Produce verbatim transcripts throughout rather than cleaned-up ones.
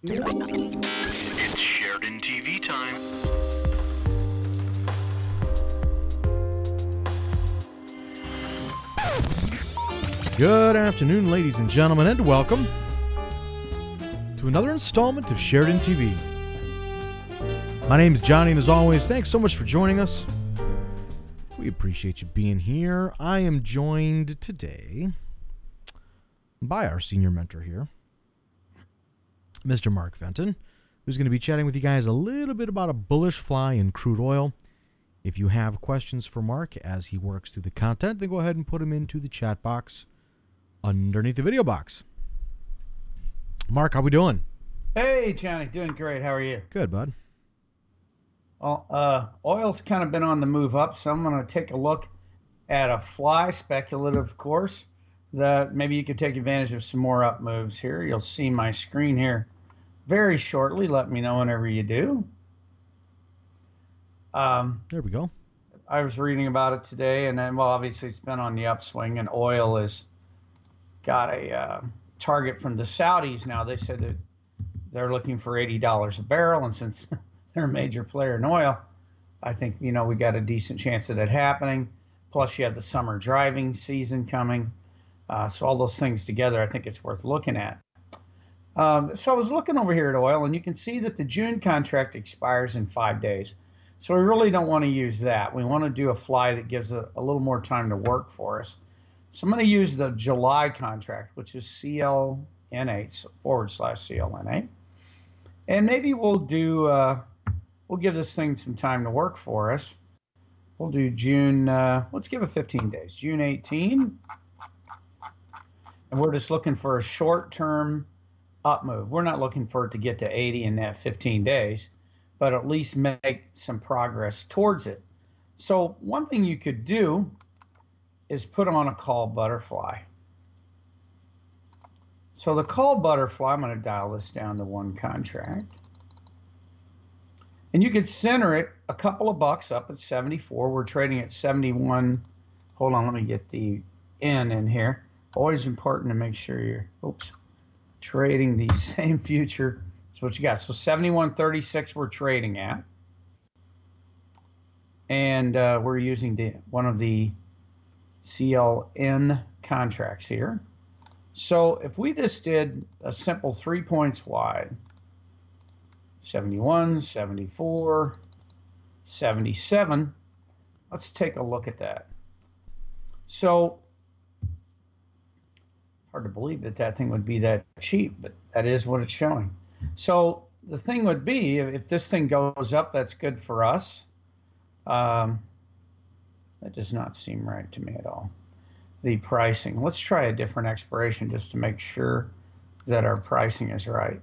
It's Sheridan T V time. Good afternoon, ladies and gentlemen, and welcome to another installment of Sheridan T V. My name is Johnny, and as always, thanks so much for joining us. We appreciate you being here. I am joined today by our senior mentor here, Mister Mark Fenton, who's going to be chatting with you guys a little bit about a bullish fly in crude oil. If you have questions for Mark as he works through the content, then go ahead and put them into the chat box underneath the video box. Mark, how we doing? Hey, Johnny, doing great. How are you? Good, bud. Well, uh, oil's kind of been on the move up, so I'm going to take a look at a fly, speculative course, that maybe you could take advantage of some more up moves here. You'll see my screen here very shortly. Let me know whenever you do. Um, there we go. I was reading about it today, and then, well, obviously it's been on the upswing, and oil has got a uh, target from the Saudis now. They said that they're looking for eighty dollars a barrel, and since they're a major player in oil, I think, you know, we got a decent chance of that happening. Plus, you have the summer driving season coming. Uh, so all those things together, I think it's worth looking at. Um, so I was looking over here at oil, and you can see that the June contract expires in five days. So we really don't want to use that. We want to do a fly that gives a, a little more time to work for us. So I'm going to use the July contract, which is C L N eight forward slash C L N eight. And maybe we'll do, uh, we'll give this thing some time to work for us. We'll do June, uh, let's give it fifteen days, June eighteenth. And we're just looking for a short-term up move. We're not looking for it to get to eighty in that fifteen days, but at least make some progress towards it. So one thing you could do is put on a call butterfly. So the call butterfly, I'm going to dial this down to one contract. And you could center it a couple of bucks up at seventy-four. We're trading at seventy-one. Hold on, let me get the N in here. Always important to make sure you're, oops, trading the same future. That's what you got. So seventy-one thirty-six we're trading at. And uh, we're using the one of the C L N contracts here. So if we just did a simple three points wide, seventy-one, seventy-four, seventy-seven, let's take a look at that. So hard to believe that that thing would be that cheap, but that is what it's showing. So the thing would be, if this thing goes up, that's good for us. Um, that does not seem right to me at all. The pricing. Let's try a different expiration just to make sure that our pricing is right.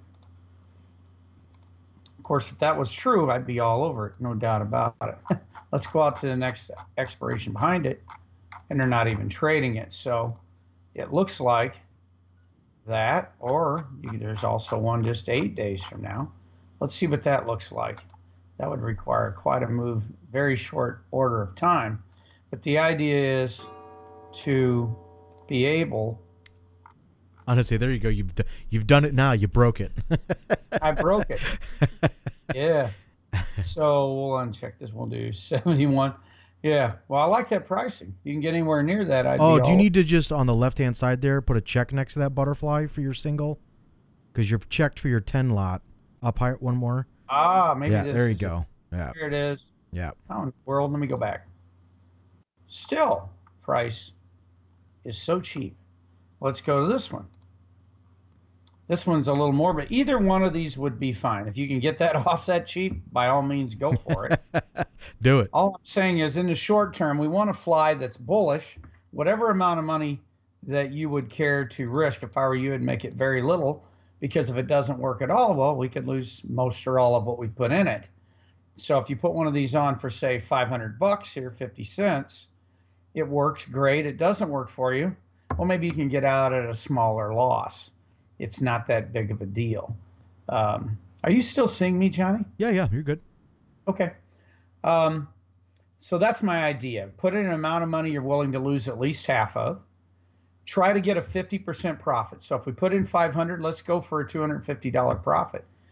Of course, if that was true, I'd be all over it, no doubt about it. Let's go out to the next expiration behind it, and they're not even trading it. So it looks like that, or there's also one just eight days from now. Let's see what that looks like. That would require quite a move, very short order of time. But the idea is to be able. Honestly, there you go. You've d- you've done it now. You broke it. I broke it. Yeah. So we'll uncheck this. We'll do seventy-one. Yeah. Well, I like that pricing. You can get anywhere near that. I'd oh, be do you all... need to just on the left-hand side there put a check next to that butterfly for your single? Because you've checked for your ten lot. Up higher, one more. Ah, maybe yeah, this there you is go. Yeah. Here it is. Yeah. How in the world? Let me go back. Still, price is so cheap. Let's go to this one. This one's a little more, but either one of these would be fine. If you can get that off that cheap, by all means, go for it. Do it. All I'm saying is in the short term, we want a fly that's bullish. Whatever amount of money that you would care to risk, if I were you, I'd make it very little, because if it doesn't work at all, well, we could lose most or all of what we put in it. So if you put one of these on for, say, five hundred bucks here, fifty cents, it works great. It doesn't work for you, well, maybe you can get out at a smaller loss. It's not that big of a deal. Um, are you still seeing me, Johnny? Yeah, yeah, you're good. Okay. Um, so that's my idea. Put in an amount of money you're willing to lose at least half of. Try to get a fifty percent profit. So if we put in five hundred, let's go for a two hundred fifty dollars profit.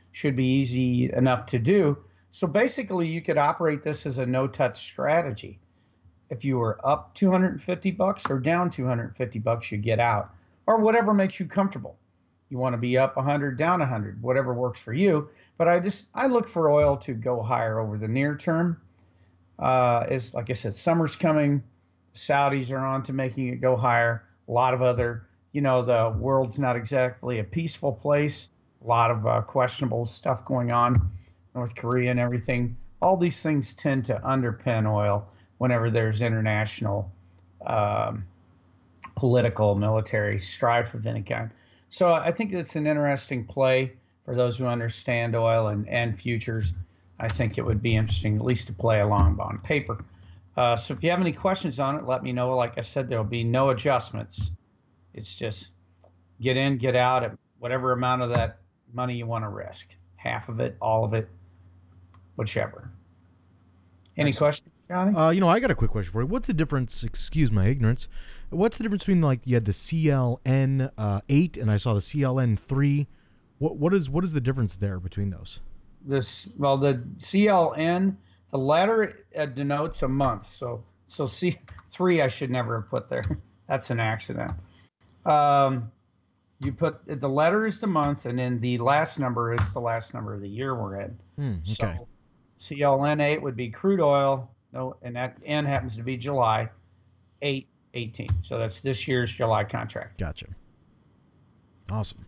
should be easy enough to do. So basically, you could operate this as a no-touch strategy. If you were up two hundred fifty bucks or down two hundred fifty bucks, you get out, or whatever makes you comfortable. You want to be up one hundred, down one hundred, whatever works for you. But I just I look for oil to go higher over the near term. Uh, is like I said, summer's coming. Saudis are on to making it go higher. A lot of other, you know, the world's not exactly a peaceful place. A lot of uh, questionable stuff going on, North Korea and everything. All these things tend to underpin oil whenever there's international um, political, military strife of any kind. So I think it's an interesting play for those who understand oil and, and futures. I think it would be interesting, at least to play along on paper. Uh, so if you have any questions on it, let me know. Like I said, there'll be no adjustments. It's just get in, get out at whatever amount of that money you want to risk. Half of it, all of it, whichever. Any Excellent. questions, Johnny? Uh, you know, I got a quick question for you. What's the difference, excuse my ignorance, what's the difference between, like, you had the C L N eight and I saw the C L N three? What What is what is the difference there between those? This well, the C L N, the letter uh, denotes a month. So so C three I should never have put there. That's an accident. Um, you put the letter is the month, and then the last number is the last number of the year we're in. Hmm, okay. So C L N eight would be crude oil. No, and that N happens to be July eight eighteen. So that's this year's July contract. Gotcha. Awesome.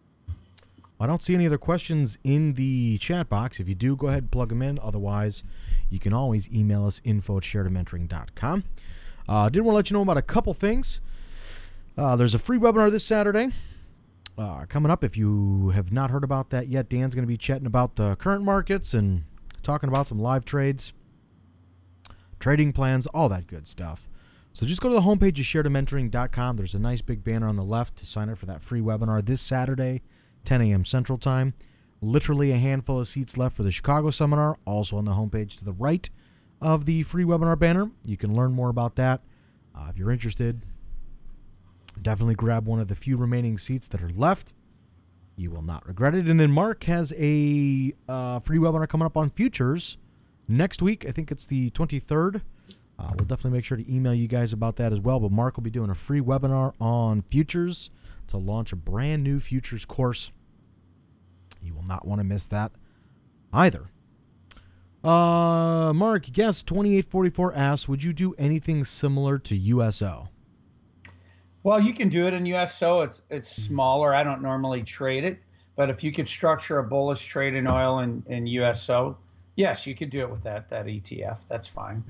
I don't see any other questions in the chat box. If you do, go ahead and plug them in. Otherwise, you can always email us, info at sheridan mentoring dot com. I uh, did want to let you know about a couple things. Uh, there's a free webinar this Saturday uh, coming up. If you have not heard about that yet, Dan's going to be chatting about the current markets and talking about some live trades, trading plans, all that good stuff. So just go to the homepage of sheridan mentoring dot com. There's a nice big banner on the left to sign up for that free webinar this Saturday, ten a.m. Central Time. Literally a handful of seats left for the Chicago seminar, also on the homepage to the right of the free webinar banner. You can learn more about that. Uh, if you're interested, definitely grab one of the few remaining seats that are left. You will not regret it. And then Mark has a uh, free webinar coming up on futures next week. I think it's the twenty-third. Uh, we'll definitely make sure to email you guys about that as well. But Mark will be doing a free webinar on futures to launch a brand new futures course. You will not want to miss that either. Uh, Mark, guest twenty-eight forty-four asks, would you do anything similar to U S O? Well, you can do it in U S O. It's it's smaller. I don't normally trade it, but if you could structure a bullish trade in oil in, in U S O, yes, you could do it with that that E T F. That's fine.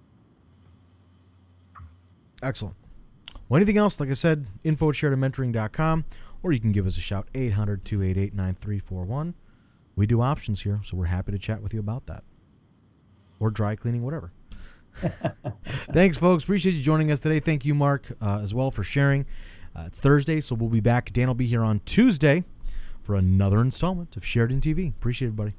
Excellent. Well, anything else, like I said, info at sheridan mentoring dot com, or you can give us a shout, eight hundred, two eight eight, nine three four one. We do options here, so we're happy to chat with you about that. Or dry cleaning, whatever. Thanks, folks. Appreciate you joining us today. Thank you, Mark, uh, as well for sharing. Uh, it's Thursday, so we'll be back. Dan will be here on Tuesday for another installment of Sheridan T V. Appreciate it, everybody.